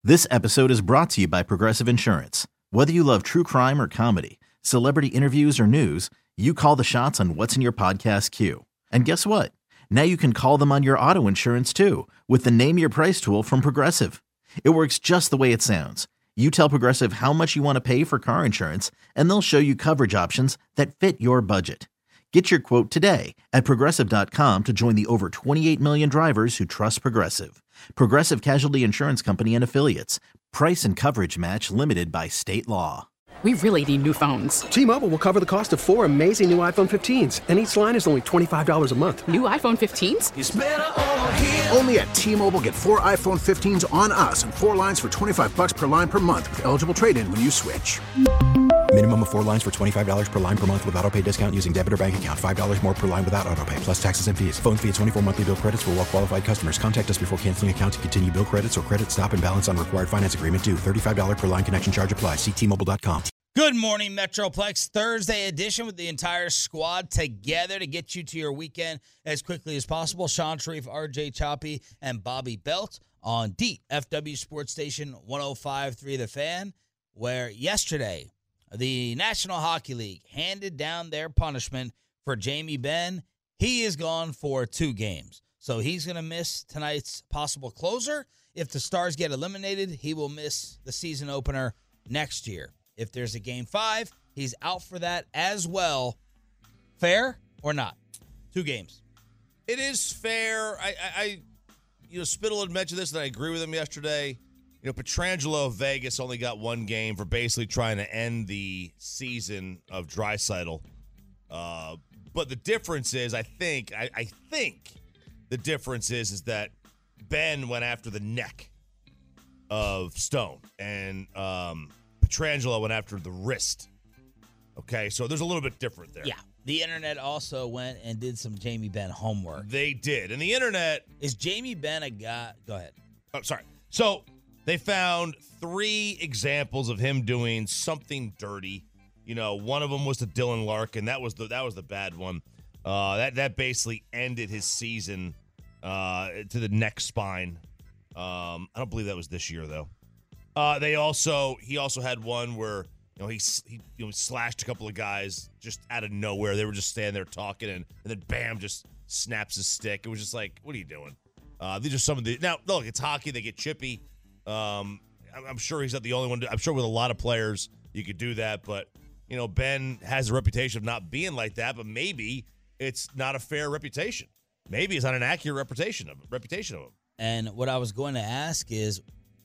This episode is brought to you by Progressive Insurance. Whether you love true crime or comedy, celebrity interviews or news, you call the shots on what's in your podcast queue. And guess what? Now you can call them on your auto insurance too with the Name Your Price tool from Progressive. It works just the way it sounds. You tell Progressive how much you want to pay for car insurance, and they'll show you coverage options that fit your budget. Get your quote today at Progressive.com to join the over 28 million drivers who trust Progressive. Progressive Casualty Insurance Company and Affiliates. Price and coverage match limited by state law. We really need new phones. T-Mobile will cover the cost of 4 amazing new iPhone 15s, and each line is only $25 a month. New iPhone 15s? It's better over here. Only at T-Mobile, get 4 iPhone 15s on us and 4 lines for $25 per line per month with eligible trade-in when you switch. Minimum of 4 lines for $25 per line per month with autopay discount using debit or bank account. $5 more per line without autopay, plus taxes and fees. Phone fee at 24 monthly bill credits for well-qualified customers. Contact us before canceling account to continue bill credits or credit stop and balance on required finance agreement due. $35 per line connection charge applies. See T-Mobile.com. Good morning, Metroplex. Thursday edition with the entire squad together to get you to your weekend as quickly as possible. Sean Sharif, RJ Choppy, and Bobby Belt on DFW Sports Station 105.3 The Fan, where yesterday the National Hockey League handed down their punishment for Jamie Benn. He is gone for 2 games. So he's going to miss tonight's possible closer. If the Stars get eliminated, he will miss the season opener next year. If there's a Game 5, he's out for that as well. Fair or not? 2 games. It is fair. Spittle had mentioned this, and I agree with him yesterday. Pietrangelo of Vegas only got 1 game for basically trying to end the season of Draisaitl. But the difference is, I think the difference is that Ben went after the neck of Stone, and Pietrangelo went after the wrist. Okay, so there's a little bit different there. Yeah. The internet also went and did some Jamie Benn homework. They did. And the internet... Is Jamie Benn a guy... Go ahead. Oh, sorry. So they found 3 examples of him doing something dirty. One of them was to Dylan Larkin. That was the bad one. That basically ended his season to the neck spine. I don't believe that was this year, though. He also had one where he slashed a couple of guys just out of nowhere. They were just standing there talking, and then bam, just snaps his stick. It was just like, what are you doing? These are some of the now. Look, it's hockey; they get chippy. I'm sure he's not the only one. I'm sure with a lot of players you could do that, but Ben has a reputation of not being like that. But maybe it's not a fair reputation. Maybe it's not an accurate reputation of him. And what I was going to ask is,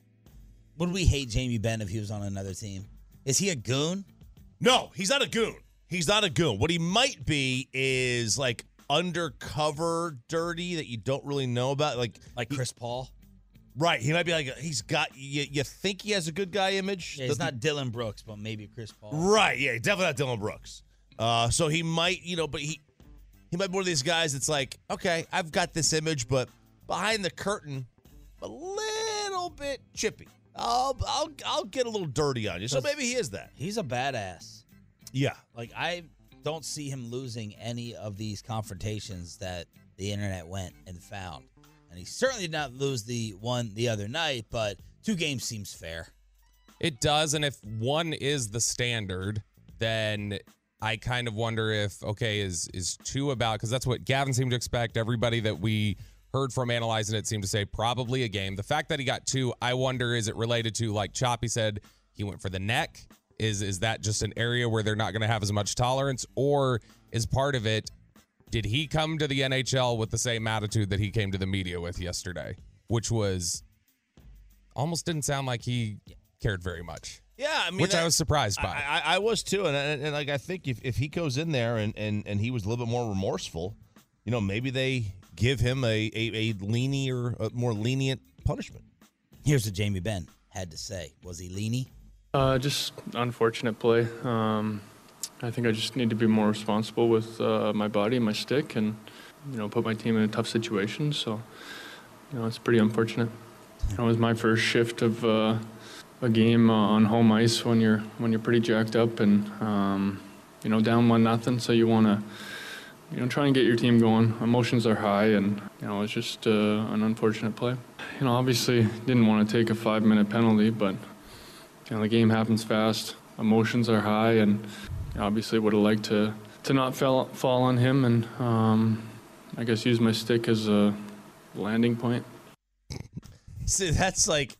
would we hate Jamie Benn if he was on another team? Is he a goon? No, he's not a goon. He's not a goon. What he might be is like undercover dirty that you don't really know about. Like Chris Paul? Right. He might be like, he's got, you think he has a good guy image? Yeah, he's not Dylan Brooks, but maybe Chris Paul. Right. Yeah, definitely not Dylan Brooks. So he might, but he might be one of these guys that's like, okay, I've got this image, but behind the curtain, a little bit chippy. I'll get a little dirty on you. So maybe he is that. He's a badass. Yeah. Like, I don't see him losing any of these confrontations that the internet went and found. And he certainly did not lose the one the other night, but 2 games seems fair. It does, and if 1 is the standard, then I kind of wonder if, okay, is 2 about, because that's what Gavin seemed to expect. Everybody that we heard from analyzing it seemed to say probably a game. The fact that he got 2, I wonder, is it related to, like Choppy said, he went for the neck? Is that just an area where they're not going to have as much tolerance? Or is part of it, did he come to the NHL with the same attitude that he came to the media with yesterday? Which was, almost didn't sound like he cared very much. Yeah, I mean, which I was surprised by. I was too, and like I think if he goes in there and he was a little bit more remorseful, maybe they give him a more lenient punishment. Here's what Jamie Benn had to say. Was he lenient? Just unfortunate play. I think I just need to be more responsible with my body and my stick, and put my team in a tough situation. So, it's pretty unfortunate. It was my first shift of a game on home ice when you're pretty jacked up and down 1-0. So you want try and get your team going. Emotions are high, and, it's just an unfortunate play. Obviously didn't want to take a 5-minute penalty, but, the game happens fast. Emotions are high, and obviously would have liked to not fall on him and I guess use my stick as a landing point. See, that's like,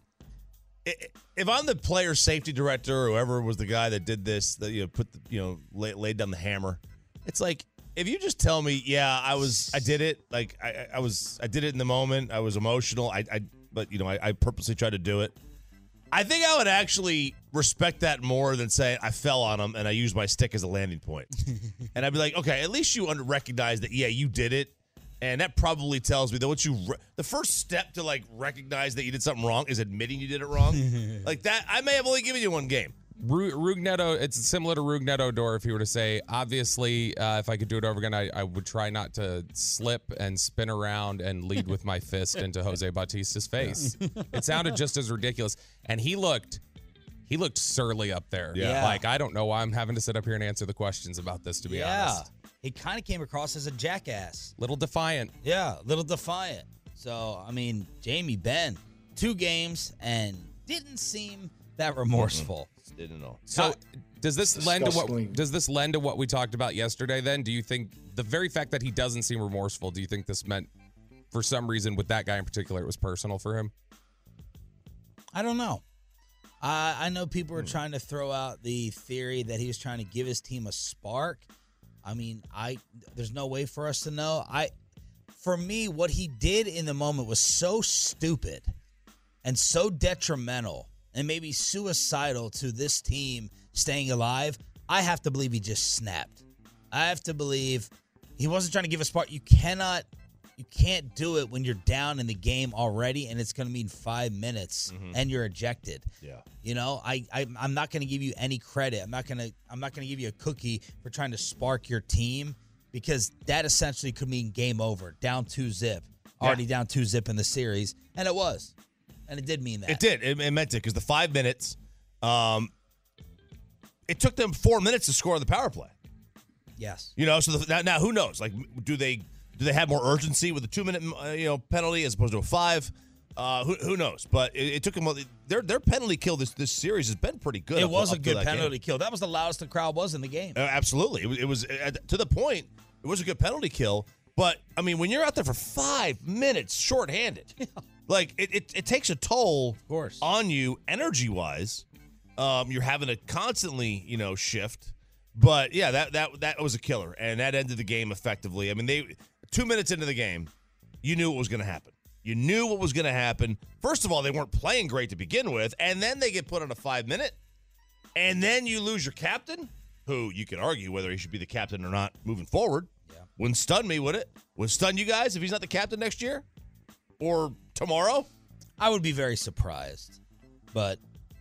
if I'm the player safety director or whoever was the guy that did this, that laid down the hammer, it's like, if you just tell me, yeah, I did it, like I did it in the moment, I was emotional, but I purposely tried to do it. I think I would actually respect that more than saying I fell on him and I used my stick as a landing point. And I'd be like, okay, at least you recognize that, yeah, you did it. And that probably tells me that the first step to like recognize that you did something wrong is admitting you did it wrong. Like that, I may have only given you one game. Rugneto, it's similar to Rougned Odor if you were to say, obviously, if I could do it over again, I would try not to slip and spin around and lead with my fist into Jose Bautista's face. It sounded just as ridiculous. And he looked surly up there. Yeah. Like, I don't know why I'm having to sit up here and answer the questions about this, to be honest. He kind of came across as a jackass. Little defiant. Yeah, little defiant. So, I mean, Jamie Benn, 2 games and didn't seem that remorseful. Didn't know. So, does this lend to what we talked about yesterday then? Do you think the very fact that he doesn't seem remorseful, do you think this meant for some reason with that guy in particular it was personal for him? I don't know. I know people are trying to throw out the theory that he was trying to give his team a spark. I mean, there's no way for us to know. For me, what he did in the moment was so stupid and so detrimental and maybe suicidal to this team staying alive. I have to believe he just snapped. I have to believe he wasn't trying to give a spark. You can't do it when you're down in the game already, and it's going to mean 5 minutes and you're ejected. Yeah. I'm not going to give you any credit. I'm not going to give you a cookie for trying to spark your team, because that essentially could mean game over, down 2-0, already down 2-0 in the series, and it was. And it did mean that. It did. It meant it, because the 5 minutes, it took them 4 minutes to score the power play. Yes. So now who knows? Like, do they have more urgency with a 2-minute penalty as opposed to a 5? Who knows? But it took them. Their penalty kill this series has been pretty good. It was a good penalty kill. That was the loudest the crowd was in the game. Absolutely, it was to the point. It was a good penalty kill. But I mean, when you're out there for 5 minutes shorthanded, like it takes a toll, of course, on you energy wise. You're having to constantly shift. But yeah, that was a killer, and that ended the game effectively. I mean, 2 minutes into the game, you knew what was going to happen. You knew what was going to happen. First of all, they weren't playing great to begin with, and then they get put on a 5-minute, and then you lose your captain, who you can argue whether he should be the captain or not moving forward. Yeah. Wouldn't stun me, would it? Would stun you guys if he's not the captain next year or tomorrow? I would be very surprised, but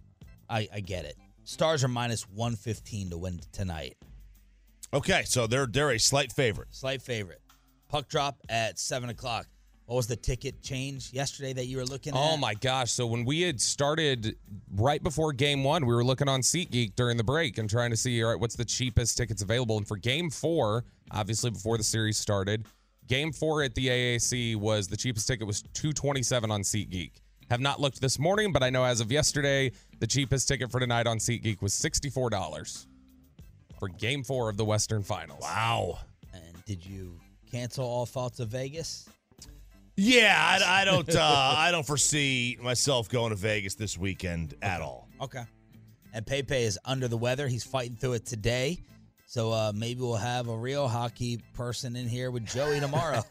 I get it. Stars are minus 115 to win tonight. Okay, so they're a slight favorite. Slight favorite. Puck drop at 7 o'clock. What was the ticket change yesterday that you were looking at? Oh, my gosh. So when we had started right before Game 1, we were looking on SeatGeek during the break and trying to see, all right, what's the cheapest tickets available? And for Game 4, obviously before the series started, Game 4 at the AAC was the cheapest ticket was $227 on SeatGeek. Have not looked this morning, but I know as of yesterday, the cheapest ticket for tonight on SeatGeek was $64 for Game 4 of the Western Finals. Wow. And did you cancel all thoughts of Vegas? Yeah, I don't foresee myself going to Vegas this weekend at all. Okay. And Pepe is under the weather. He's fighting through it today. So maybe we'll have a real hockey person in here with Joey tomorrow.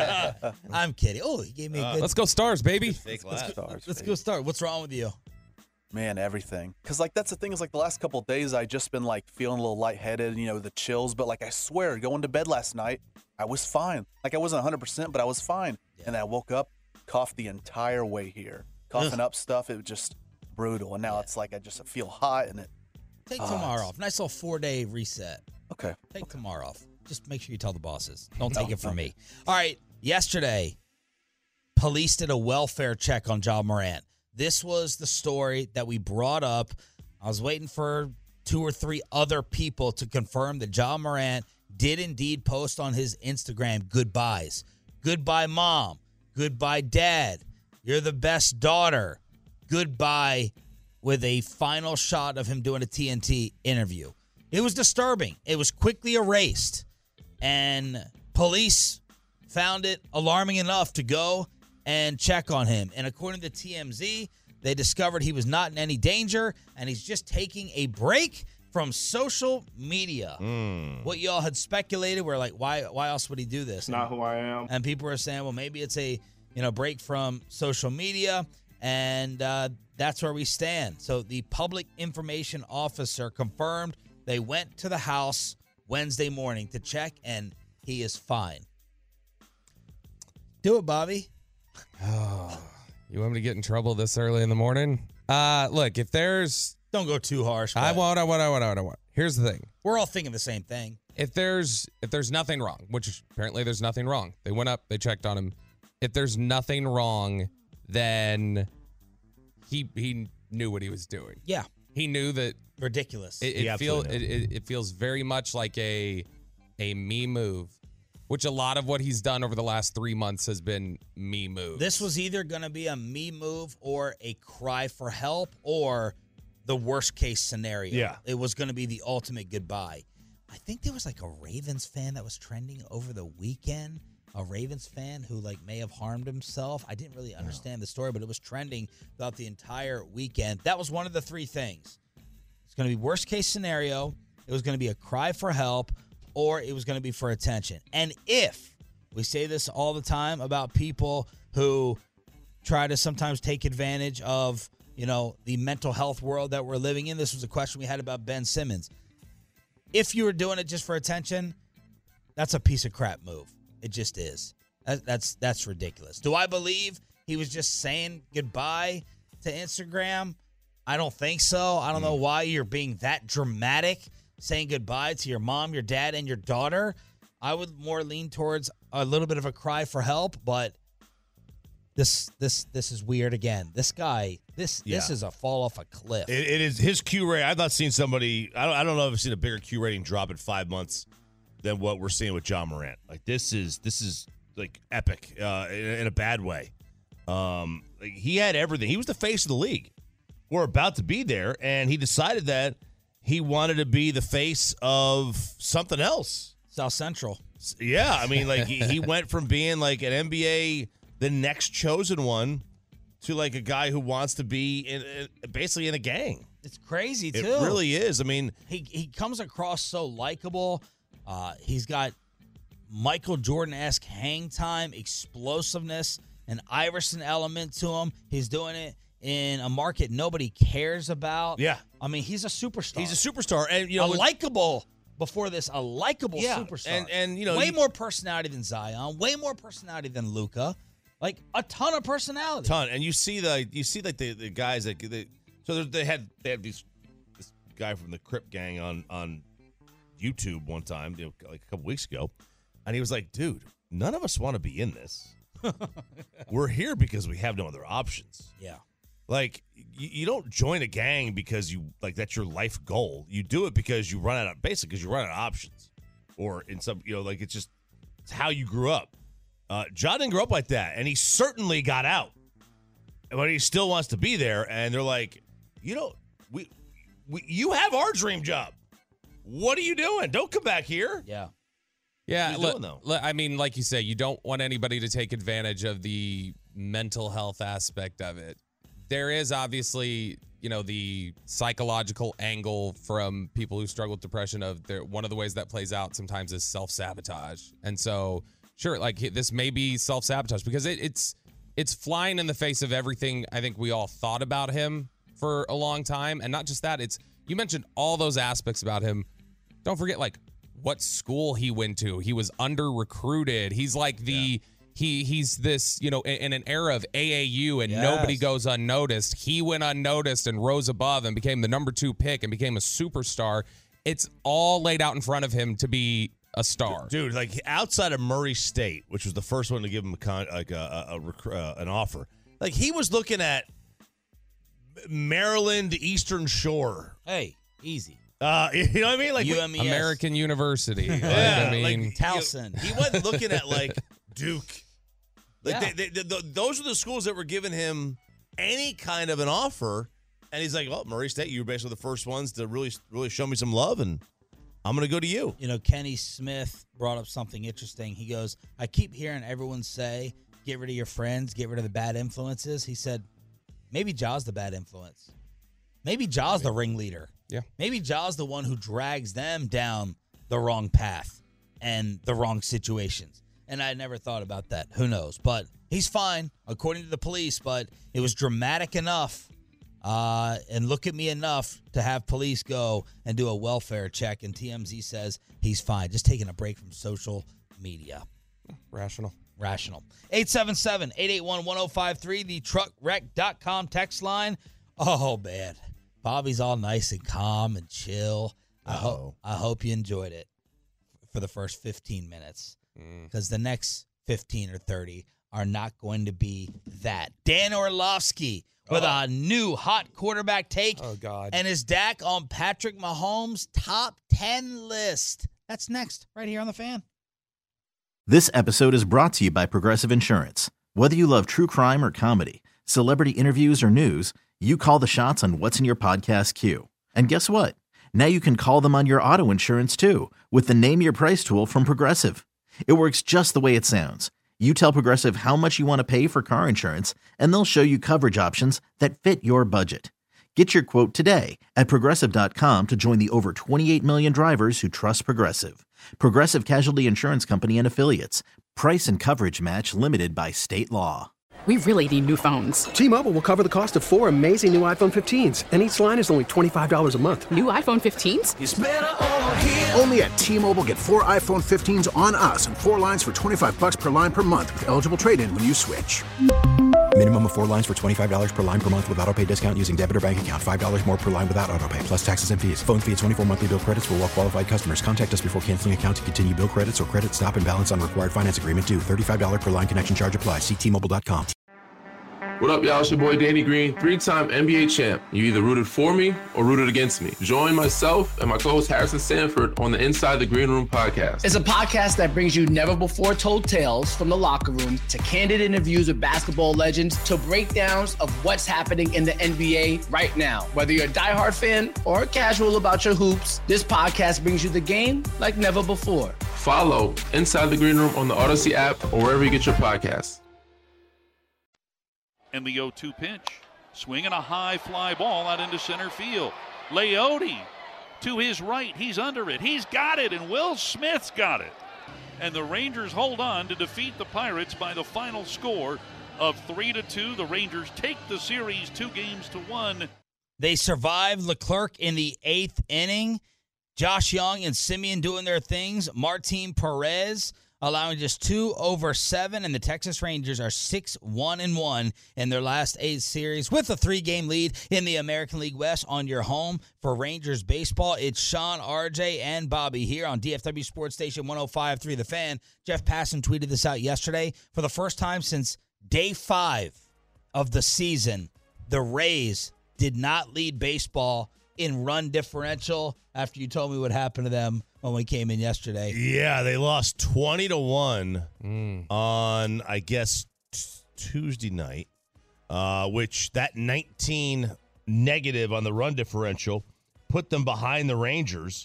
I'm kidding. Oh, he gave me a good... Let's go Stars, baby. Let's go Stars. What's wrong with you? Man, everything. Because, that's the thing is, the last couple of days, I just been, feeling a little lightheaded, the chills. But, I swear, going to bed last night, I was fine. I wasn't 100%, but I was fine. Yeah. And then I woke up, coughed the entire way here. Coughing up stuff, it was just brutal. And now it's I just feel hot and it... Take tomorrow off. Nice little 4-day reset. Okay. Take tomorrow off. Just make sure you tell the bosses. Don't take it from me. All right. Yesterday, police did a welfare check on Ja Morant. This was the story that we brought up. I was waiting for 2 or 3 other people to confirm that Ja Morant did indeed post on his Instagram goodbyes. Goodbye, Mom. Goodbye, Dad. You're the best daughter. Goodbye, with a final shot of him doing a TNT interview. It was disturbing. It was quickly erased. And police found it alarming enough to go and check on him. And according to TMZ, they discovered he was not in any danger, and he's just taking a break from social media. What y'all had speculated, were like, why else would he do this? Not who I am. And people were saying, well, maybe it's a break from social media, and that's where we stand. So the public information officer confirmed they went to the house Wednesday morning to check, and he is fine. Do it, Bobby. Oh, you want me to get in trouble this early in the morning? Look, if there's... Don't go too harsh. I won't. Here's the thing. We're all thinking the same thing. If there's nothing wrong, which apparently there's nothing wrong. They went up, they checked on him. If there's nothing wrong, then he knew what he was doing. Yeah. He knew that. Ridiculous. It feels very much like a me move, which a lot of what he's done over the last 3 months has been me moves. This was either going to be a me move or a cry for help or the worst case scenario. Yeah. It was going to be the ultimate goodbye. I think there was like a Ravens fan that was trending over the weekend. A Ravens fan who may have harmed himself. I didn't really understand the story, but it was trending throughout the entire weekend. That was one of the three things. It's going to be worst case scenario. It was going to be a cry for help, or it was going to be for attention. And if we say this all the time about people who try to sometimes take advantage of, the mental health world that we're living in. This was a question we had about Ben Simmons. If you were doing it just for attention, that's a piece of crap move. It just is. That's ridiculous. Do I believe he was just saying goodbye to Instagram? I don't think so. I don't know why you're being that dramatic, saying goodbye to your mom, your dad, and your daughter. I would more lean towards a little bit of a cry for help, but this is weird again. This guy, this is a fall off a cliff. It is his Q rating. I've not seen somebody. I don't know if I've seen a bigger Q rating drop in 5 months than what we're seeing with John Morant. This is like epic in a bad way. He had everything. He was the face of the league. We're about to be there, and he decided that he wanted to be the face of something else. South Central. Yeah, I mean, he went from being like an NBA, the next chosen one, to like a guy who wants to be basically in a gang. It's crazy, too. It really is. I mean, he comes across so likable. He's got Michael Jordan-esque hang time, explosiveness, an Iverson element to him. He's doing it in a market nobody cares about. Yeah. I mean, he's a superstar. He's a superstar. And, likable superstar. And way more personality than Zion, way more personality than Luka. Like a ton of personality. And you see the guys that they had this guy from the Crip gang on YouTube one time, like a couple weeks ago, and he was like, "Dude, none of us want to be in this. We're here because we have no other options." Yeah. Like you don't join a gang because you that's your life goal. You do it because you run out of options, or in some it's how you grew up. John didn't grow up like that, and he certainly got out, but he still wants to be there. And they're like, you have our dream job. What are you doing? Don't come back here. Yeah. Yeah, I mean, like you say, you don't want anybody to take advantage of the mental health aspect of it. There is obviously, the psychological angle from people who struggle with depression one of the ways that plays out sometimes is self-sabotage. And so, sure, this may be self-sabotage because it's flying in the face of everything I think we all thought about him for a long time. And not just that, you mentioned all those aspects about him. Don't forget, what school he went to. He was under-recruited. He's he's this, in an era of AAU and nobody goes unnoticed. He went unnoticed and rose above and became the number 2 pick and became a superstar. It's all laid out in front of him to be a star. Dude, outside of Murray State, which was the first one to give him an offer, he was looking at Maryland Eastern Shore. Hey, easy. You know what I mean? Like UMES. American University. Yeah, I mean, like, Towson. He wasn't looking at like Duke. Like Yeah. those are the schools that were giving him any kind of an offer, and he's like, "Well, Murray State, you were basically the first ones to really show me some love, and I'm going to go to you." You know, Kenny Smith brought up something interesting. He goes, I keep hearing everyone say, get rid of your friends, get rid of the bad influences. He said, maybe Ja's the bad influence. Maybe Ja's the ringleader. Yeah. Maybe Ja's the one who drags them down the wrong path and the wrong situations. And I never thought about that. Who knows? But he's fine, according to the police, but it was dramatic enough and look at me enough to have police go and do a welfare check, and TMZ says he's fine, just taking a break from social media. rational. 877-881-1053, the truckwreck.com text line. Oh, man. Bobby's all nice and calm and chill. I hope you enjoyed it for the first 15 minutes because the next 15 or 30 are not going to be that. Dan Orlovsky with a new hot quarterback take. Oh, God. And his Dak on Patrick Mahomes' top 10 list. That's next, right here on The Fan. This episode is brought to you by Progressive Insurance. Whether you love true crime or comedy, celebrity interviews or news, you call the shots on what's in your podcast queue. And guess what? Now you can call them on your auto insurance too with the Name Your Price tool from Progressive. It works just the way it sounds. You tell Progressive how much you want to pay for car insurance, and they'll show you coverage options that fit your budget. Get your quote today at Progressive.com to join the over 28 million drivers who trust Progressive. Progressive Casualty Insurance Company and Affiliates. Price and coverage match limited by state law. We really need new phones. T-Mobile will cover the cost of 4 amazing new iPhone 15s, and each line is only $25 a month. New iPhone 15s? Only at T-Mobile, get 4 iPhone 15s on us and 4 lines for $25 per line per month with eligible trade-in when you switch. Minimum of 4 lines for $25 per line per month with autopay discount using debit or bank account. $5 more per line without autopay, plus taxes and fees. Phone fee at 24 monthly bill credits for well-qualified customers. Contact us before canceling account to continue bill credits or credit stop and balance on required finance agreement due. $35 per line connection charge applies. See T-Mobile.com. What up, y'all? It's your boy Danny Green, 3-time NBA champ. You either rooted for me or rooted against me. Join myself and my co-host Harrison Sanford on the Inside the Green Room podcast. It's a podcast that brings you never-before-told tales from the locker room to candid interviews with basketball legends to breakdowns of what's happening in the NBA right now. Whether you're a diehard fan or casual about your hoops, this podcast brings you the game like never before. Follow Inside the Green Room on the Odyssey app or wherever you get your podcasts. And the 0-2 pitch. Swinging a high fly ball out into center field. Leote to his right. He's under it. He's got it, and Will Smith's got it. And the Rangers hold on to defeat the Pirates by the final score of 3-2. The Rangers take the series 2-1. They survived Leclerc in the 8th inning. Josh Young and Simeon doing their things. Martin Perez allowing just 2 over 7, and the Texas Rangers are 6-1-1 in their last 8 series with a 3-game lead in the American League West. On your home for Rangers baseball, it's Sean, RJ, and Bobby here on DFW Sports Station 105.3 The Fan. Jeff Passan tweeted this out yesterday. For the first time since day 5 of the season, the Rays did not lead baseball in run differential after you told me what happened to them when we came in yesterday. Yeah, they lost 20-1 on, I guess, Tuesday night, which that 19 negative on the run differential put them behind the Rangers,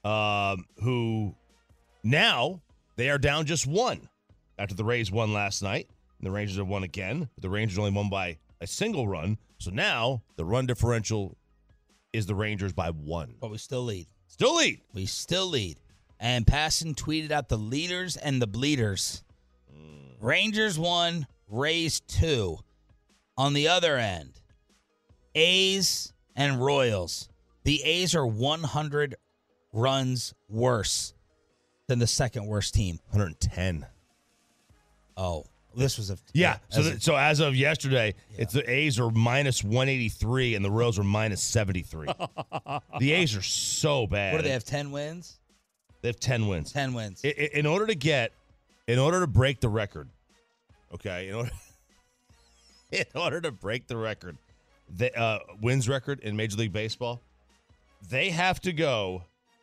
who now they are down just 1 after the Rays won last night. And the Rangers have won again. The Rangers only won by a single run. So now the run differential is the Rangers by 1. But we still lead. Still lead. We still lead. And Passan tweeted out the leaders and the bleeders. Rangers 1, Rays 2. On the other end, A's and Royals. The A's are 100 runs worse than the second worst team. 110. Oh, this was a... Yeah, so as of yesterday, it's the A's are minus 183 and the Royals are minus 73. The A's are so bad. What do they have, 10 wins? They have 10 wins. 10 wins. In order to break the record, okay, in order to break the record, the wins record in Major League Baseball, they have to go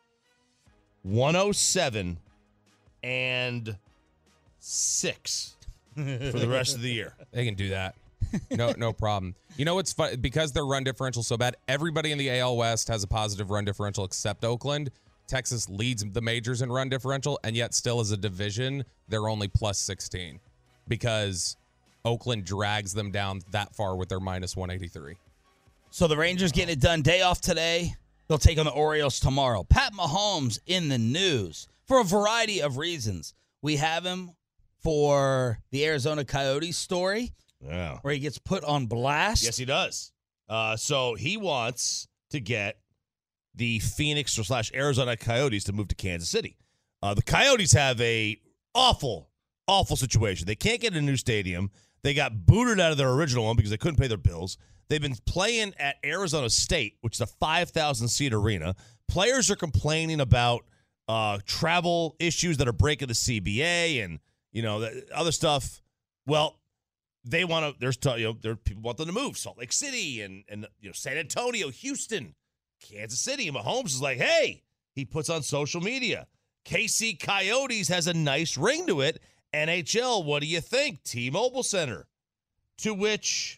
107 and 6 for the rest of the year. They can do that. No problem. You know what's fun? Because their run differential so bad, everybody in the AL West has a positive run differential except Oakland. Texas leads the majors in run differential, and yet still as a division, they're only plus 16 because Oakland drags them down that far with their minus 183. So the Rangers getting it done. Day off today. They'll take on the Orioles tomorrow. Pat Mahomes in the news for a variety of reasons. We have him for the Arizona Coyotes story. Yeah. Where he gets put on blast. Yes, he does. So he wants to get the Phoenix / Arizona Coyotes to move to Kansas City. The Coyotes have a awful situation. They can't get a new stadium. They got booted out of their original one because they couldn't pay their bills. They've been playing at Arizona State, which is a 5,000-seat arena. Players are complaining about travel issues that are breaking the CBA and other stuff. Well, they want to. There people want them to move. Salt Lake City and San Antonio, Houston, Kansas City. And Mahomes is like, hey, he puts on social media. KC Coyotes has a nice ring to it. NHL, what do you think? T-Mobile Center. To which,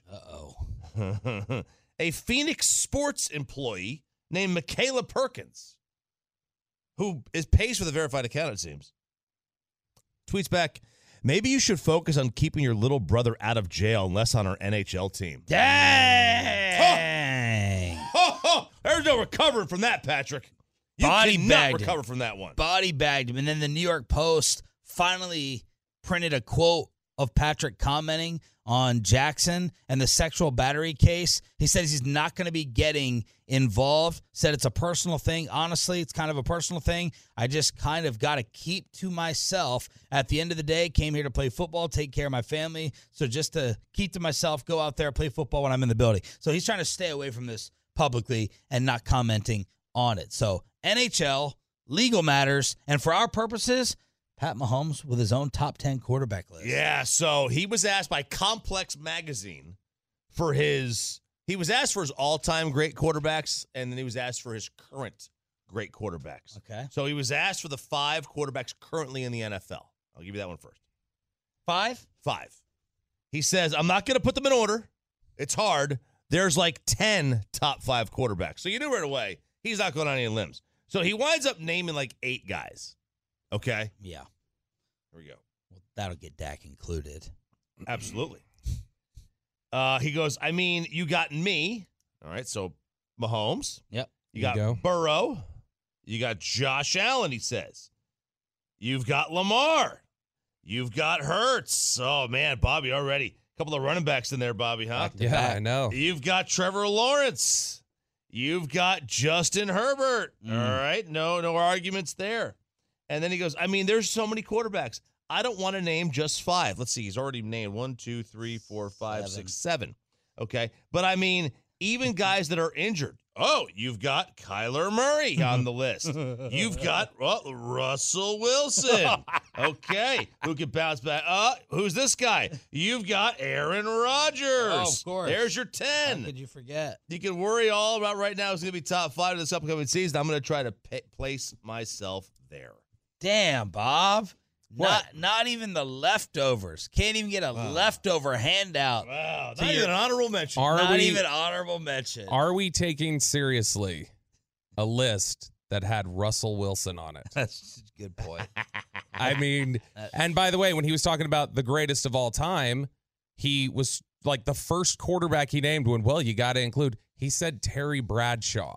a Phoenix sports employee named Michaela Perkins, who pays for the verified account, it seems, tweets back, maybe you should focus on keeping your little brother out of jail and less on our NHL team. Dang! There's no recovering from that, Patrick. You cannot recover from that one. Body bagged him. And then the New York Post finally printed a quote of Patrick commenting on Jackson and the sexual battery case. He says he's not going to be getting involved. Said it's a personal thing. Honestly, it's kind of a personal thing. I just kind of got to keep to myself. At the end of the day, came here to play football, take care of my family. So just to keep to myself, go out there, play football when I'm in the building. So he's trying to stay away from this publicly and not commenting on it. So NHL, legal matters, and for our purposes, Pat Mahomes with his own top 10 quarterback list. Yeah, so he was asked by Complex Magazine he was asked for his all-time great quarterbacks, and then he was asked for his current great quarterbacks. Okay. So he was asked for the 5 quarterbacks currently in the NFL. I'll give you that one first. 5? 5. He says, I'm not going to put them in order. It's hard. There's like 10 top 5 quarterbacks. So you knew right away he's not going on any limbs. So he winds up naming like 8 guys. Okay? Yeah. Here we go. Well, that'll get Dak included. Absolutely. He goes, I mean, you got me. All right, so Mahomes. Yep. You got Burrow. You got Josh Allen, he says. You've got Lamar. You've got Hurts. Oh, man, Bobby already. A couple of running backs in there, Bobby, huh? Yeah, I know. You've got Trevor Lawrence. You've got Justin Herbert. All right, no arguments there. And then he goes, I mean, there's so many quarterbacks. I don't want to name just 5. Let's see. He's already named 1, 2, 3, 4, 5, 6, 7. Okay. But I mean, even guys that are injured. Oh, you've got Kyler Murray on the list. You've got Russell Wilson. Okay. Who can bounce back? Who's this guy? You've got Aaron Rodgers. Oh, of course. There's your 10. How could you forget? You can worry all about right now is going to be top 5 this upcoming season. I'm going to try to place myself there. Damn, Bob. What? Not even the leftovers. Can't even get a leftover handout. Wow. Not even an honorable mention. Not even honorable mention. Are we taking seriously a list that had Russell Wilson on it? That's a good point. I mean, and by the way, when he was talking about the greatest of all time, he was like the first quarterback he named when, well, you got to include, he said Terry Bradshaw.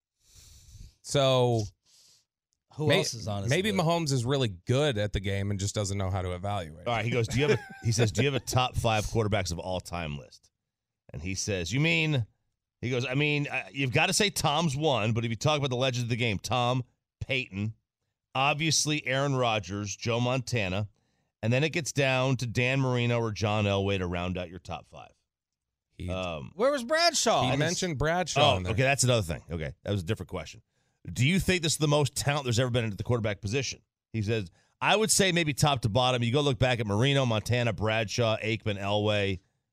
So who else is on his maybe list? Mahomes is really good at the game and just doesn't know how to evaluate. All right, he goes, do you have a top 5 quarterbacks of all time list? And he says, he goes, I mean, you've got to say Tom's 1, but if you talk about the legends of the game, Tom, Peyton, obviously Aaron Rodgers, Joe Montana, and then it gets down to Dan Marino or John Elway to round out your top 5. Where was Bradshaw? He mentioned Bradshaw. Oh, okay, that's another thing. Okay, that was a different question. Do you think this is the most talent there's ever been at the quarterback position? He says, I would say maybe top to bottom. You go look back at Marino, Montana, Bradshaw, Aikman, Elway.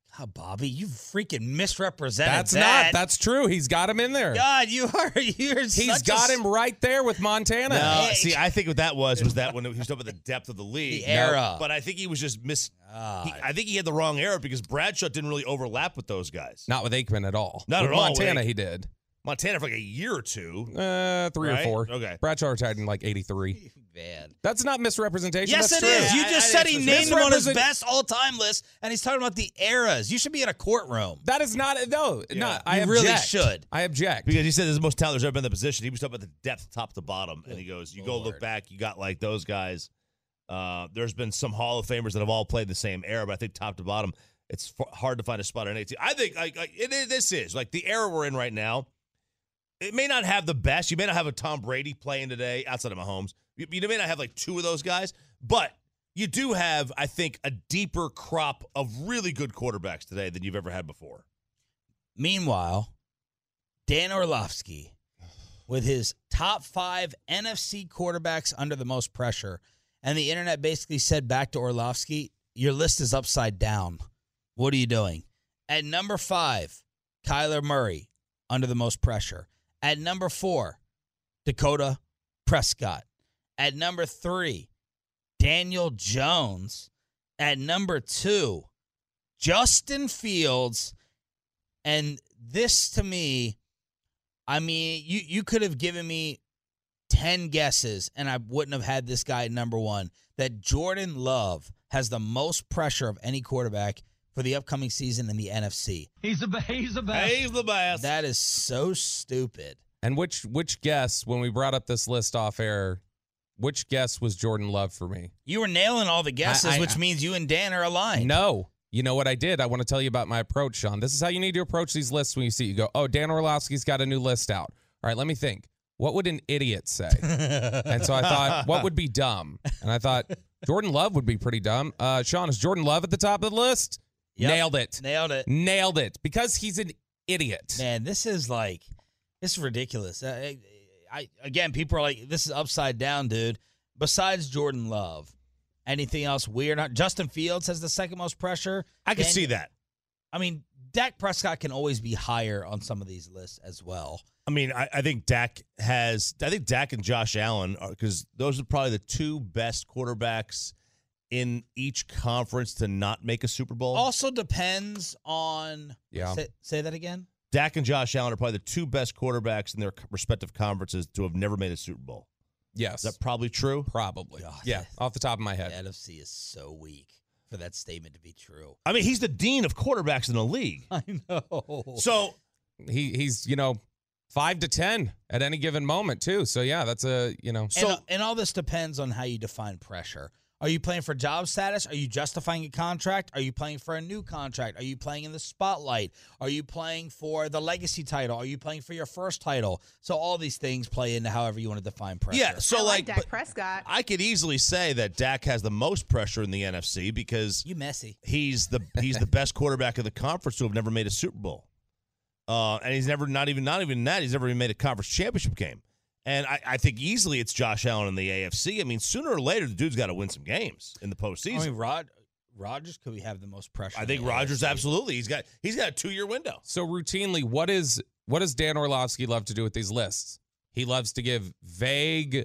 Oh, Bobby, you freaking misrepresented That's true. He's got him in there. God, you're He's got him right there with Montana. No, see, I think what that was that when he was talking about the depth of the league. The era. But I think he was just I think he had the wrong era because Bradshaw didn't really overlap with those guys. Not with Aikman at all. Not with at all. Montana, he did. Montana for like a year or two. 3 or 4. Okay. Bradshaw retired in like 83. Man. That's not misrepresentation. Yes, That's it true. is. You just said he named him on his best all-time list, and he's talking about the eras. You should be in a courtroom. That is not, no. Yeah. No, I You really object. should. I object. Because he said this is the most talent there's ever been in the position. He was talking about the depth top to bottom. And he goes, you go look back, you got like those guys. There's been some Hall of Famers that have all played the same era, but I think top to bottom, it's hard to find a spot on 18. I think this is like the era we're in right now. It may not have the best. You may not have a Tom Brady playing today outside of Mahomes. You may not have like two of those guys, but you do have, I think, a deeper crop of really good quarterbacks today than you've ever had before. Meanwhile, Dan Orlovsky, with his top 5 NFC quarterbacks under the most pressure, and the internet basically said back to Orlovsky, your list is upside down. What are you doing? At number 5, Kyler Murray, under the most pressure. At number 4, Dakota Prescott. At number 3, Daniel Jones. At number 2, Justin Fields. And this, to me, I mean, you could have given me 10 guesses, and I wouldn't have had this guy at number 1, that Jordan Love has the most pressure of any quarterback for the upcoming season in the NFC. He's the best. He's the best. That is so stupid. And which guess, when we brought up this list off air, which guess was Jordan Love for me? You were nailing all the guesses, which means you and Dan are aligned. No. You know what I did? I want to tell you about my approach, Sean. This is how you need to approach these lists when you see it. You go, oh, Dan Orlovsky's got a new list out. All right, let me think. What would an idiot say? And so I thought, what would be dumb? And I thought, Jordan Love would be pretty dumb. Sean, is Jordan Love at the top of the list? Yep. Nailed it. Nailed it. Because he's an idiot. Man, this is ridiculous. Again, people are like, this is upside down, dude. Besides Jordan Love, anything else weird? Justin Fields has the second most pressure. I can see that. I mean, Dak Prescott can always be higher on some of these lists as well. I mean, I think Dak and Josh Allen because those are probably the two best quarterbacks in each conference to not make a Super Bowl. Also depends on. Yeah. Say that again. Dak and Josh Allen are probably the two best quarterbacks in their respective conferences to have never made a Super Bowl. Yes. Is that probably true? Probably. God, yeah, off the top of my head. The NFC is so weak for that statement to be true. I mean, he's the dean of quarterbacks in the league. I know. So he's 5 to 10 at any given moment too. So yeah, that's and all this depends on how you define pressure. Are you playing for job status? Are you justifying a contract? Are you playing for a new contract? Are you playing in the spotlight? Are you playing for the legacy title? Are you playing for your first title? So all these things play into however you want to define pressure. Yeah, so I like Dak Prescott. I could easily say that Dak has the most pressure in the NFC because you messy. He's the best quarterback of the conference to have never made a Super Bowl. And he's never not even that, he's never even made a conference championship game. And I think easily it's Josh Allen in the AFC. I mean, sooner or later, the dude's got to win some games in the postseason. I mean, Rodgers could have the most pressure. I think Rodgers absolutely. He's got a 2-year window. So routinely, what does Dan Orlovsky love to do with these lists? He loves to give vague,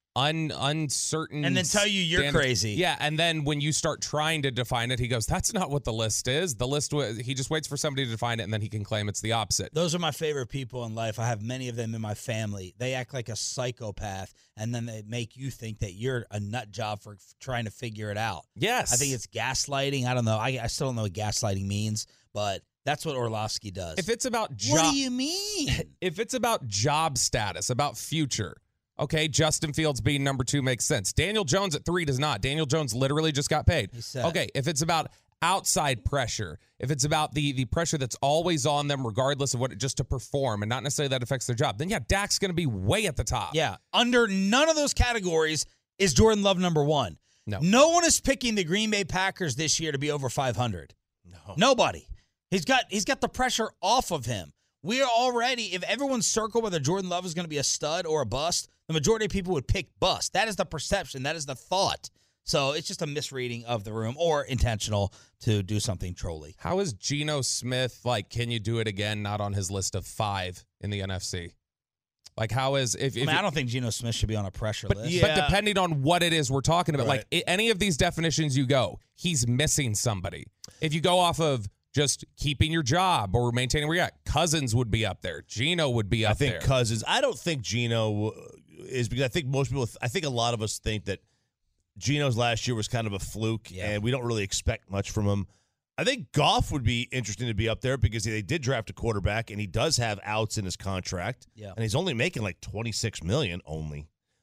uncertain, and then tell you you're crazy. Yeah, and then when you start trying to define it, he goes, "That's not what the list is. The list he just waits for somebody to define it, and then he can claim it's the opposite." Those are my favorite people in life. I have many of them in my family. They act like a psychopath, and then they make you think that you're a nut job for trying to figure it out. Yes, I think it's gaslighting. I don't know. I still don't know what gaslighting means, but that's what Orlovsky does. If it's about what do you mean? If it's about job status, about future. Okay, Justin Fields being number 2 makes sense. Daniel Jones at 3 does not. Daniel Jones literally just got paid. Okay, if it's about outside pressure, if it's about the pressure that's always on them regardless of just to perform and not necessarily that affects their job, then yeah, Dak's going to be way at the top. Yeah, under none of those categories is Jordan Love number 1. No one is picking the Green Bay Packers this year to be over 500. No. Nobody. He's got the pressure off of him. We are already, if everyone's circled whether Jordan Love is going to be a stud or a bust, the majority of people would pick bust. That is the perception. That is the thought. So it's just a misreading of the room or intentional to do something trolly. How is Geno Smith, like, can you do it again, not on his list of 5 in the NFC? Like, how is – I don't think Geno Smith should be on a pressure list. But depending on what it is we're talking about, like any of these definitions you go, he's missing somebody. If you go off of just keeping your job or maintaining where you're at, Cousins would be up there. Geno would be up there. I think Cousins. I don't think Geno is, because I think most people – I think a lot of us think that Geno's last year was kind of a fluke, and we don't really expect much from him. I think Goff would be interesting to be up there because they did draft a quarterback, and he does have outs in his contract. Yeah. And he's only making like $26 million only.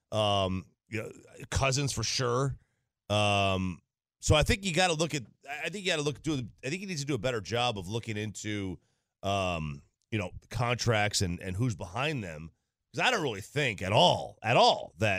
Cousins for sure. So I think you got to look at. I think he needs to do a better job of looking into, contracts and who's behind them, because I don't really think at all that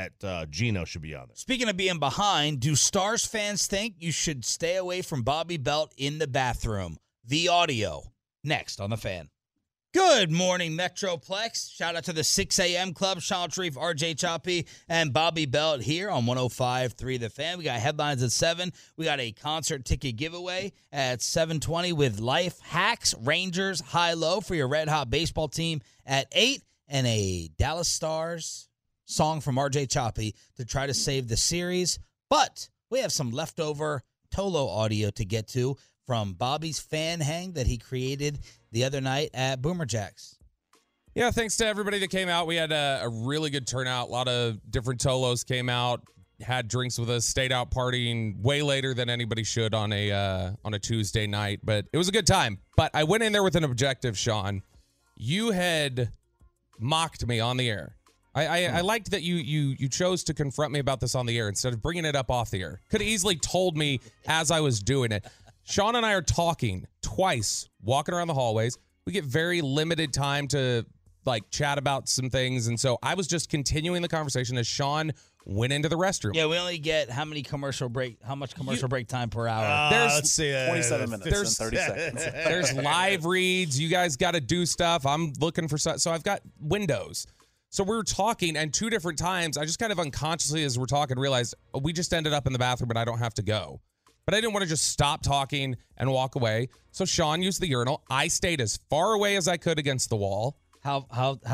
Geno should be on there. Speaking of being behind, do Stars fans think you should stay away from Bobby Belt in the bathroom? The audio next on The Fan. Good morning, Metroplex. Shout out to the 6 a.m. club. Sean Sharif, RJ Choppy, and Bobby Belt here on 105.3 The Fan. We got headlines at 7. We got a concert ticket giveaway at 7:20 with Life Hacks, Rangers, High-Low for your Red Hot baseball team at 8, and a Dallas Stars song from RJ Choppy to try to save the series. But we have some leftover Tolo audio to get to from Bobby's fan hang that he created the other night at Boomer Jacks. Yeah, thanks to everybody that came out. We had a really good turnout. A lot of different Tolos came out, had drinks with us, stayed out partying way later than anybody should on a Tuesday night. But it was a good time. But I went in there with an objective, Sean. You had mocked me on the air. I liked that you chose to confront me about this on the air instead of bringing it up off the air. Could have easily told me as I was doing it. Sean and I are talking twice, walking around the hallways. We get very limited time to chat about some things, and so I was just continuing the conversation as Sean went into the restroom. Yeah, we only get how much commercial break time per hour? Let's see, 27 minutes and 30 seconds. There's live reads. You guys got to do stuff. I'm looking for stuff. So I've got windows. So we were talking, and 2 different times, I just kind of unconsciously, as we're talking, realized we just ended up in the bathroom, and I don't have to go. But I didn't want to just stop talking and walk away. So Sean used the urinal. I stayed as far away as I could against the wall. How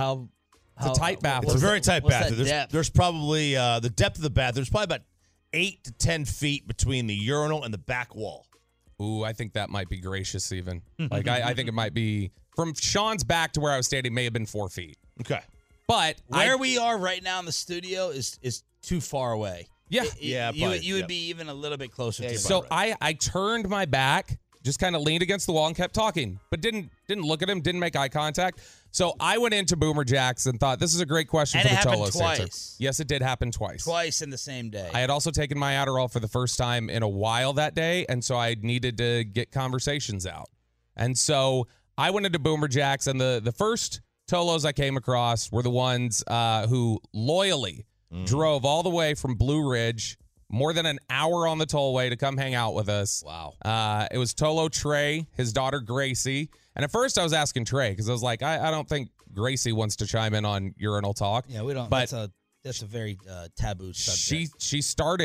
It's a tight bathroom. It's a very tight bathroom. Depth? There's probably the depth of the bathroom. There's probably about 8 to 10 feet between the urinal and the back wall. Ooh, I think that might be gracious even. I think it might be from Sean's back to where I was standing may have been 4 feet. Okay. But where we are right now in the studio is too far away. Yeah. You would be even a little bit closer to So I turned my back, just kind of leaned against the wall and kept talking, but didn't look at him, didn't make eye contact. So I went into Boomer Jacks and thought, this is a great question and for the Tolos twice. answer. Yes, it did happen twice. Twice in the same day. I had also taken my Adderall for the first time in a while that day, and so I needed to get conversations out. And so I went into Boomer Jacks, and the first Tolos I came across were the ones who loyally drove all the way from Blue Ridge, more than an hour on the tollway to come hang out with us. Wow. It was Tolo Trey, his daughter Gracie. And at first I was asking Trey because I was like, I don't think Gracie wants to chime in on urinal talk. Yeah, we don't. But that's a very taboo subject. She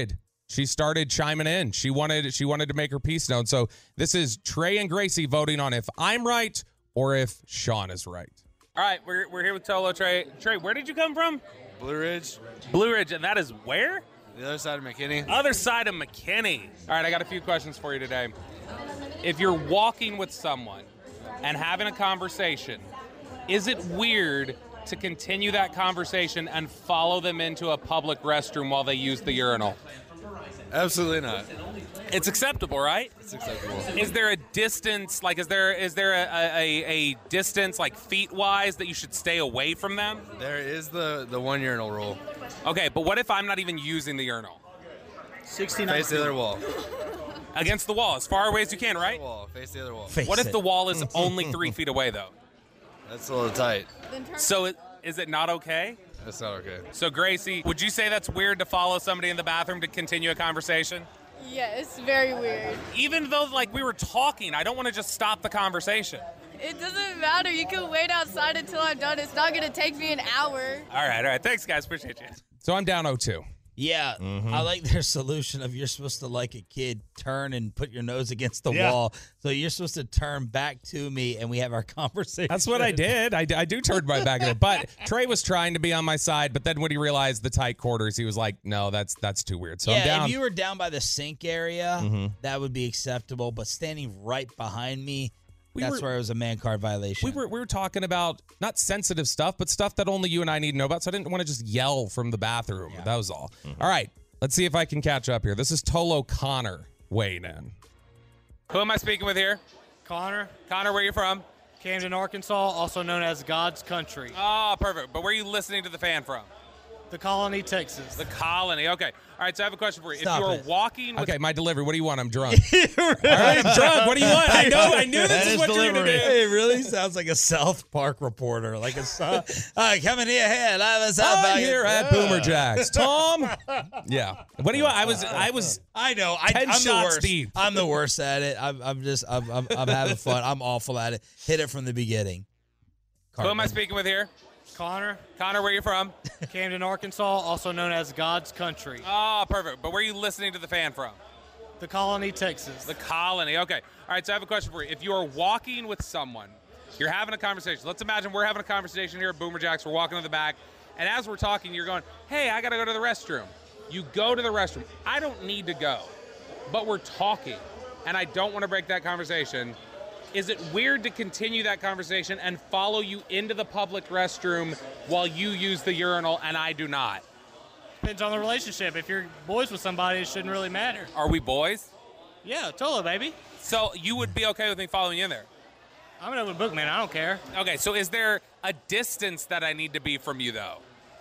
started chiming in. She wanted to make her piece known. So this is Trey and Gracie voting on if I'm right or if Sean is right. All right, we're here with Tolo Trey. Trey, where did you come from? Blue Ridge. Blue Ridge, and that is where? The other side of McKinney. Other side of McKinney. All right, I got a few questions for you today. If you're walking with someone and having a conversation, is it weird to continue that conversation and follow them into a public restroom while they use the urinal? Absolutely not. It's acceptable, right? It's acceptable. Is there a distance, is there a distance, feet-wise, that you should stay away from them? There is the one urinal rule. Okay, but what if I'm not even using the urinal? 69 Face the other wall. Against the wall, as far away as you can, right? Face the other wall. What if the wall is only 3 feet away, though? That's a little tight. So is it not okay? That's not okay. So, Gracie, would you say that's weird to follow somebody in the bathroom to continue a conversation? Yeah, it's very weird. Even though, we were talking, I don't want to just stop the conversation. It doesn't matter. You can wait outside until I'm done. It's not going to take me an hour. All right. Thanks, guys. Appreciate you. So I'm down 0-2. Yeah, I like their solution of you're supposed to, like a kid, turn and put your nose against the Yeah. wall. So you're supposed to turn back to me and we have our conversation. That's what I did. I do turn my back at it. But Trey was trying to be on my side, but then when he realized the tight quarters, he was like, no, that's too weird. So I'm down. If you were down by the sink area, that would be acceptable. But standing right behind me, that's where it was a man card violation. We were talking about not sensitive stuff, but stuff that only you and I need to know about. So I didn't want to just yell from the bathroom. Yeah. That was all. All right, let's see if I can catch up here. This is Tolo Connor weighing in. Who am I speaking with here? Connor. Connor, where are you from? Camden, Arkansas, also known as God's Country. Oh, perfect. But where are you listening to the fan from? The Colony, Texas. The Colony. Okay. All right, so I have a question for you. Stop if you were it. walking with... Okay, my delivery. What do you want? I'm drunk. All right, I'm drunk. What do you want? I knew this is what you're going to do. It really sounds like a South Park reporter. Like coming here ahead. I'm a South Park. here at Boomer Jacks. Tom? Yeah. What do you want? I was I know. 10 I'm shots the worst. deep. I'm the worst at it. I'm having fun. I'm awful at it. Hit it from the beginning. Who am I speaking with here? Connor. Connor, where are you from? Camden, Arkansas, also known as God's Country. Oh, perfect. But where are you listening to the fan from? The Colony, Texas. The Colony. Okay. All right, so I have a question for you. If you are walking with someone, you're having a conversation. Let's imagine we're having a conversation here at Boomer Jacks. We're walking to the back, and as we're talking, you're going, hey, I got to go to the restroom. You go to the restroom. I don't need to go, but we're talking, and I don't want to break that conversation. Is it weird to continue that conversation and follow you into the public restroom while you use the urinal and I do not? Depends on the relationship. If you're boys with somebody, it shouldn't really matter. Are we boys? Yeah, totally, baby. So you would be okay with me following you in there? I'm an open book, man. I don't care. Okay, so is there a distance that I need to be from you, though?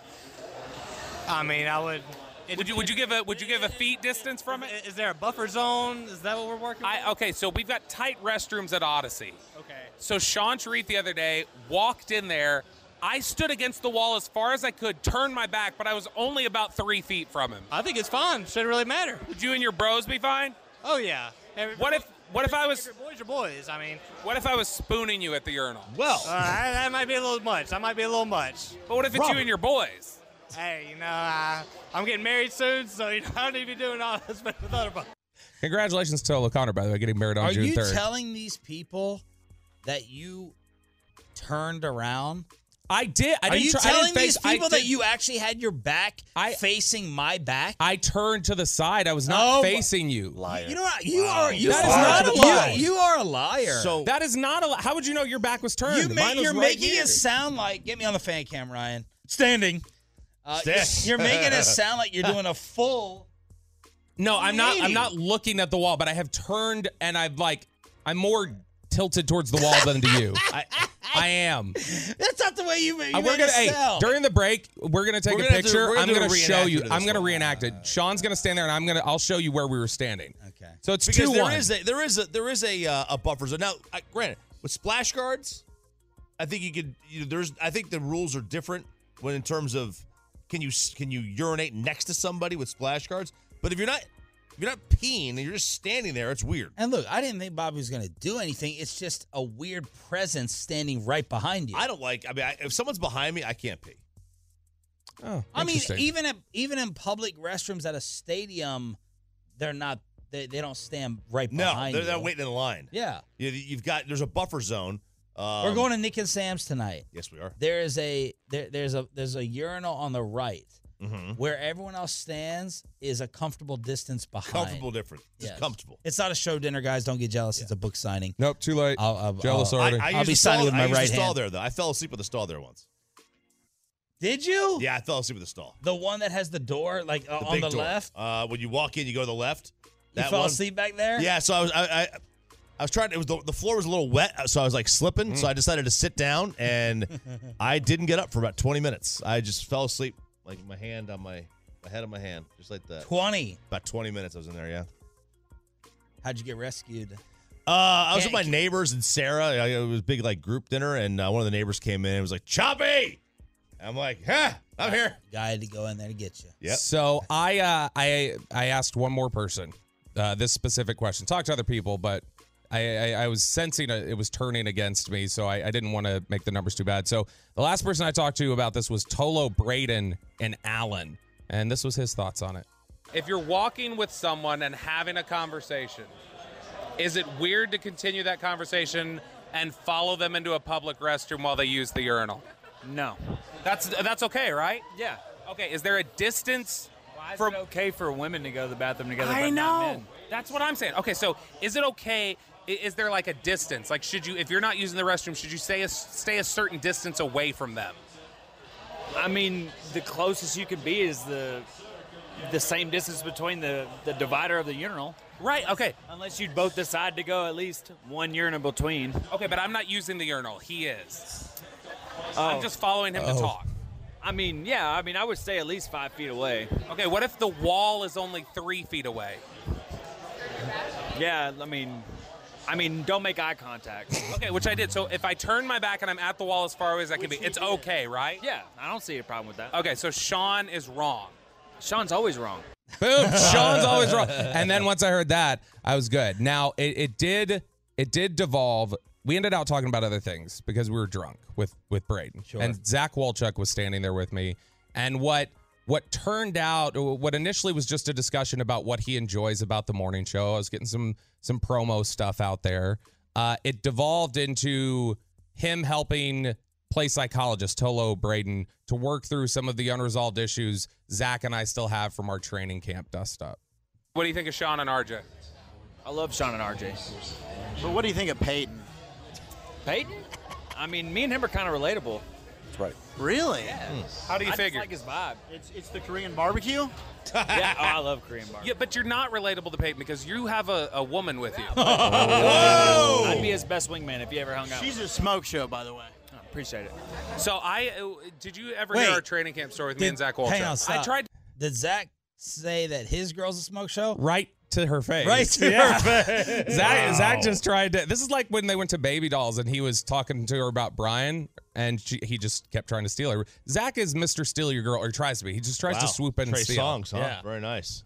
I mean, I would... Would you give a feet distance from it? Is there a buffer zone? Is that what we're working with? Okay, so we've got tight restrooms at Odyssey. Okay. So Sean Sharif the other day walked in there. I stood against the wall as far as I could, turned my back, but I was only about 3 feet from him. I think it's fine. Shouldn't really matter. Would you and your bros be fine? Oh, yeah. What if I was... Boys are boys. I mean... What if I was spooning you at the urinal? Well... that might be a little much. That might be a little much. But what if it's you and your boys? Hey, I'm getting married soon, so I don't need to be doing all this with other boys. Congratulations to O'Connor, by the way, getting married on June 3rd. Are you telling these people that you turned around? I did. Are you telling these people that you actually had your back facing my back? I turned to the side. I was not facing you. Liar. You know what? You That is not a lie. You are a liar. So that is not a lie. How would you know your back was turned? You're making it sound like. Get me on the fan cam, Ryan. Standing. You're making it sound like you're doing a full. No, I'm not. I'm not looking at the wall, but I have turned and I'm more tilted towards the wall than to you. I am. That's not the way you make it sound. During the break, we're gonna take a picture. I'm gonna show you. I'm gonna reenact it. Right. Sean's gonna stand there, and I'll show you where we were standing. Okay. So it's because 2-1. there is a buffer zone. Now, granted, with splash guards, I think you could. I think the rules are different when in terms of can you urinate next to somebody with splash guards, but if you're not peeing and you're just standing there, it's weird. And look, I didn't think Bobby was going to do anything. It's just a weird presence standing right behind you. I don't like. I mean, if someone's behind me, I can't pee. Oh, I mean, even in public restrooms at a stadium, they're not. They don't stand right behind you. No, they're waiting in line. Yeah, there's a buffer zone. We're going to Nick and Sam's tonight. Yes, we are. There's a urinal on the right. Mm-hmm. Where everyone else stands is a comfortable distance behind. Comfortable different. It's comfortable. It's not a show dinner, guys. Don't get jealous. Yeah. It's a book signing. Nope, too late. Jealous already. I'll be signing with my right hand. I used the stall there, though. I fell asleep with the stall there once. Did you? Yeah, I fell asleep with the stall. The one that has the door, on the left? When you walk in, you go to the left. You fell asleep back there? Yeah, so I was trying. It was the floor was a little wet, so I was slipping. So I decided to sit down, and I didn't get up for about 20 minutes. I just fell asleep, like my hand on my head of my hand, just like that. 20. About 20 minutes I was in there. Yeah. How'd you get rescued? I was with my neighbors and Sarah. It was a big group dinner, and one of the neighbors came in and was like, "Choppy!" I'm like, I'm here. Guy had to go in there to get you. Yeah. So I asked one more person this specific question. Talked to other people, but I was sensing it was turning against me, so I didn't want to make the numbers too bad. So the last person I talked to about this was Tolo, Braden, and Allen. And this was his thoughts on it. If you're walking with someone and having a conversation, is it weird to continue that conversation and follow them into a public restroom while they use the urinal? No. That's okay, right? Yeah. Okay, is there a distance? Why is it okay for women to go to the bathroom together, I but know. not men? That's what I'm saying. Okay, so is it okay? Is there like a distance? Like, should you, if you're not using the restroom, should you stay a certain distance away from them? I mean, the closest you could be is the same distance between the divider of the urinal. Right, okay. Unless you'd both decide to go at least one urinal between. Okay, but I'm not using the urinal. He is. I'm just following him to talk. I mean, yeah, I would stay at least 5 feet away. Okay, what if the wall is only 3 feet away? Yeah, I mean, don't make eye contact. Okay, which I did. So if I turn my back and I'm at the wall as far away as I can be, it's okay, right? Yeah, I don't see a problem with that. Okay, so Sean is wrong. Sean's always wrong. Boom, Sean's always wrong. And then once I heard that, I was good. Now, it did devolve. We ended out talking about other things because we were drunk with Braden. Sure. And Zach Wolchuk was standing there with me. And what turned out, what initially was just a discussion about what he enjoys about the morning show. I was getting some promo stuff out there. It devolved into him helping play psychologist Tolo Braden to work through some of the unresolved issues Zach and I still have from our training camp dust up. What do you think of Sean and RJ? I love Sean and RJ. But what do you think of Peyton? Peyton? I mean, me and him are kind of relatable. That's right. Really? Yeah. How do you I figure? just like his vibe. It's the Korean barbecue? Yeah, I love Korean barbecue. Yeah, but you're not relatable to Peyton because you have a woman with you. Whoa! I'd be his best wingman if you ever hung out. She's a smoke show, by the way. Oh, appreciate it. So did you ever Wait. hear our training camp story with me and Zach Wolchuk? Hang on, stop. I tried. Did Zach say that his girl's a smoke show? Right to her face. Right to her face. Zach just tried to. This is like when they went to Baby Dolls and he was talking to her about Brian and he just kept trying to steal her. Zach is Mr. Steal Your Girl, or tries to be. He just tries to swoop in Trey and steal. Songz, huh? Yeah. Very nice.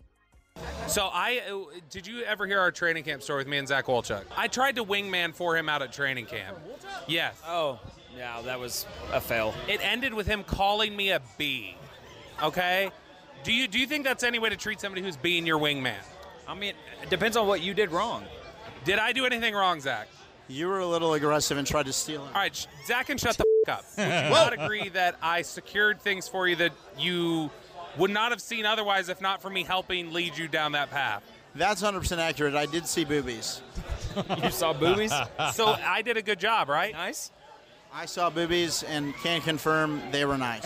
So did you ever hear our training camp story with me and Zach Wolchuk? I tried to wingman for him out at training camp. Yes. Oh, yeah, that was a fail. It ended with him calling me a B. Okay? Do you think that's any way to treat somebody who's being your wingman? I mean, it depends on what you did wrong. Did I do anything wrong, Zach? You were a little aggressive and tried to steal him. All right, Zach can shut the up. Would you not agree that I secured things for you that you would not have seen otherwise if not for me helping lead you down that path? That's 100% accurate. I did see boobies. You saw boobies? So I did a good job, right? Nice. I saw boobies and can confirm they were nice.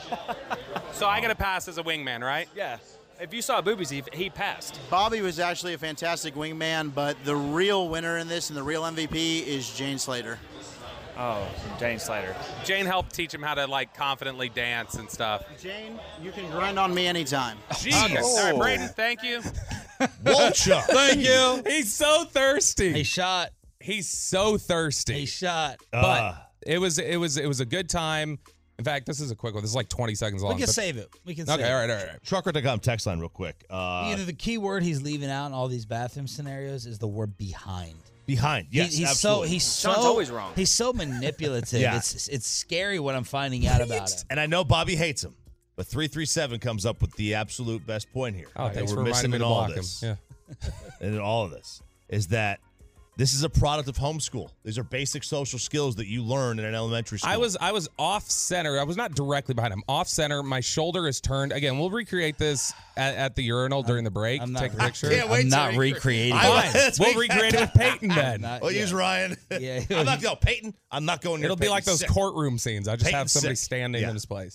So I get a pass as a wingman, right? Yeah. If you saw boobies, he passed. Bobby was actually a fantastic wingman, but the real winner in this and the real MVP is Jane Slater. Oh, Jane Slater. Jane helped teach him how to confidently dance and stuff. Jane, you can grind on me anytime. Jeez. Okay. All right, Braden, thank you. Wolchuk. Thank you. He's so thirsty. He shot. He's so thirsty. He shot. But it was a good time. In fact, this is a quick one. This is like 20 seconds long. We can save it. We can save Okay, it. all right. Trucker.com text line real quick. The key word he's leaving out in all these bathroom scenarios is the word behind. Behind, yes, he's absolutely. Sean's always wrong. He's so manipulative. Yeah. It's scary what I'm finding out about him. And I know Bobby hates him, but 337 comes up with the absolute best point here. Oh, thanks that for we're reminding missing me in to all block of him. this. Yeah. And in all of this is that this is a product of homeschool. These are basic social skills that you learn in an elementary school. I was off center. I was not directly behind him. Off center. My shoulder is turned. Again, we'll recreate this at the urinal during the break. Take a picture. I'm not recreating Fine. it. We'll recreate it with Peyton then. We'll use Ryan. Yeah. I'm not going. Peyton, I'm not going near It'll be like Peyton. those Sick. courtroom scenes. I just have Peyton's somebody sick. standing Yeah. in his place.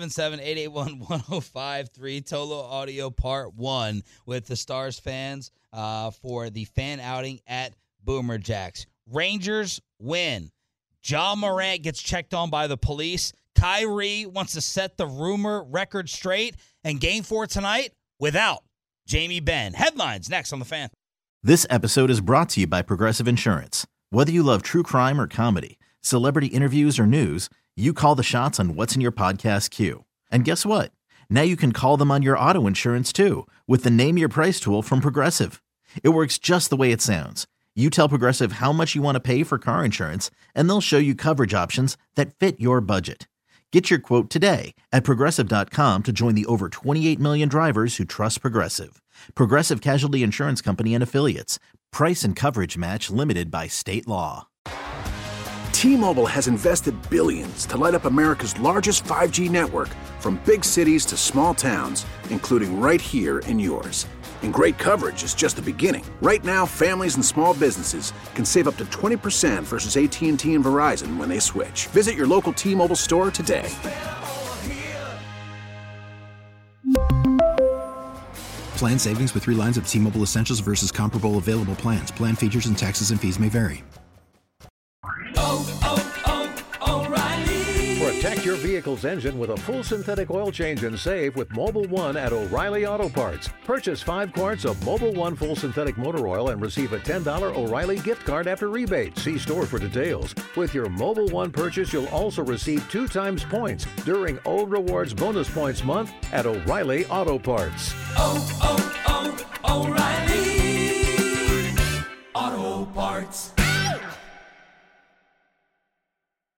877-881-1053 Tolo Audio Part 1 with the Stars fans for the fan outing at Boomer Jacks. Rangers win. Ja Morant gets checked on by the police. Kyrie wants to set the rumor record straight. And game 4 tonight without Jamie Benn. Headlines next on The Fan. This episode is brought to you by Progressive Insurance. Whether you love true crime or comedy, celebrity interviews or news, you call the shots on what's in your podcast queue. And guess what? Now you can call them on your auto insurance too with the Name Your Price tool from Progressive. It works just the way it sounds. You tell Progressive how much you want to pay for car insurance, and they'll show you coverage options that fit your budget. Get your quote today at Progressive.com to join the over 28 million drivers who trust Progressive. Progressive Casualty Insurance Company and Affiliates. Price and coverage match limited by state law. T-Mobile has invested billions to light up America's largest 5G network, from big cities to small towns, including right here in yours. And great coverage is just the beginning. Right now, families and small businesses can save up to 20% versus AT&T and Verizon when they switch. Visit your local T-Mobile store today. Plan savings with 3 lines of T-Mobile Essentials versus comparable available plans. Plan features and taxes and fees may vary. Protect your vehicle's engine with a full synthetic oil change and save with Mobil 1 at O'Reilly Auto Parts. Purchase 5 quarts of Mobil 1 full synthetic motor oil and receive a $10 O'Reilly gift card after rebate. See store for details. With your Mobil 1 purchase, you'll also receive 2 times points during O Rewards Bonus Points Month at O'Reilly Auto Parts. O'Reilly Auto Parts.